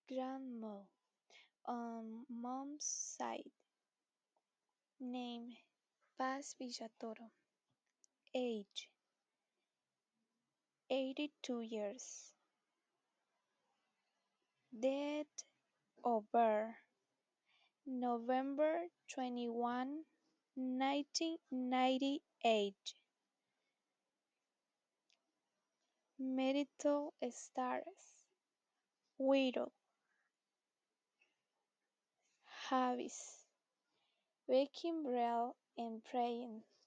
Grandma on mom's side. Name Paz Villatoro. Age 82 years. Date of birth November 21, 1998. Marital status widow. Hobbies: baking bread and praying.